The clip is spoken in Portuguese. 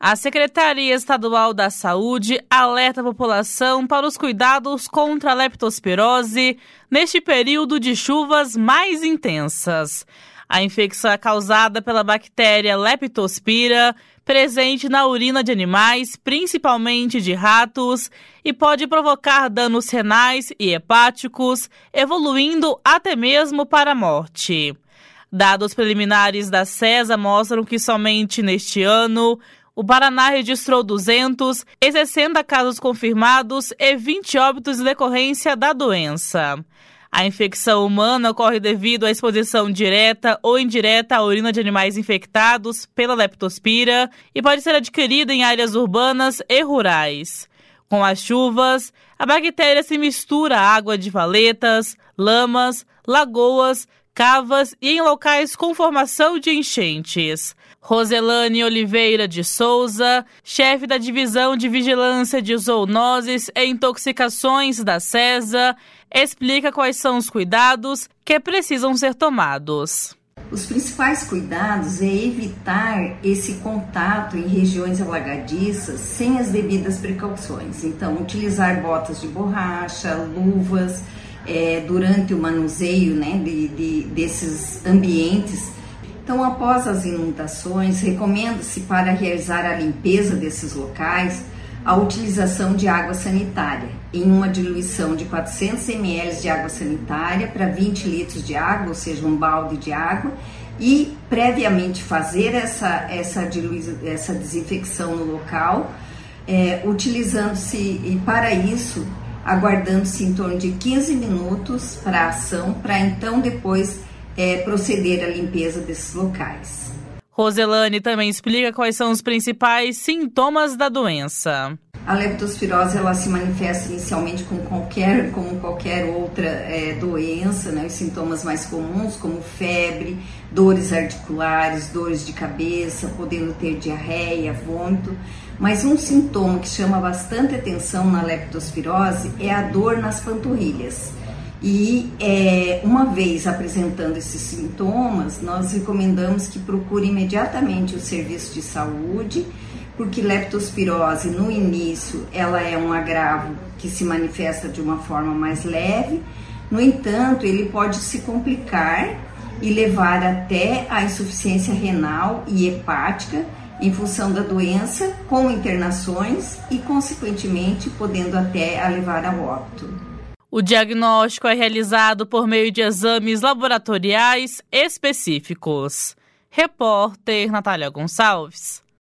A Secretaria Estadual da Saúde alerta a população para os cuidados contra a leptospirose neste período de chuvas mais intensas. A infecção é causada pela bactéria Leptospira, presente na urina de animais, principalmente de ratos, e pode provocar danos renais e hepáticos, evoluindo até mesmo para a morte. Dados preliminares da CESA mostram que somente neste ano, o Paraná registrou 260 casos confirmados e 20 óbitos em decorrência da doença. A infecção humana ocorre devido à exposição direta ou indireta à urina de animais infectados pela leptospira e pode ser adquirida em áreas urbanas e rurais. Com as chuvas, a bactéria se mistura à água de valetas, lamas, lagoas, cavas e em locais com formação de enchentes. Roselane Oliveira de Souza, chefe da Divisão de Vigilância de Zoonoses e Intoxicações da CESA, explica quais são os cuidados que precisam ser tomados. Os principais cuidados é evitar esse contato em regiões alagadiças sem as devidas precauções. Então, utilizar botas de borracha, luvas, durante o manuseio, desses ambientes. Então, após as inundações, recomenda-se para realizar a limpeza desses locais a utilização de água sanitária em uma diluição de 400 ml de água sanitária para 20 litros de água, ou seja, um balde de água, e previamente fazer essa desinfecção no local, utilizando-se, e para isso, aguardando-se em torno de 15 minutos para a ação, para então depois proceder à limpeza desses locais. Roselane também explica quais são os principais sintomas da doença. A leptospirose ela se manifesta inicialmente como qualquer outra doença, Os sintomas mais comuns, como febre, dores articulares, dores de cabeça, podendo ter diarreia, vômito. Mas um sintoma que chama bastante atenção na leptospirose é a dor nas panturrilhas. E uma vez apresentando esses sintomas, nós recomendamos que procure imediatamente o serviço de saúde, porque leptospirose no início ela é um agravo que se manifesta de uma forma mais leve. No entanto, ele pode se complicar e levar até a insuficiência renal e hepática em função da doença, com internações e, consequentemente, podendo até levar ao óbito. O diagnóstico é realizado por meio de exames laboratoriais específicos. Repórter Natália Gonçalves.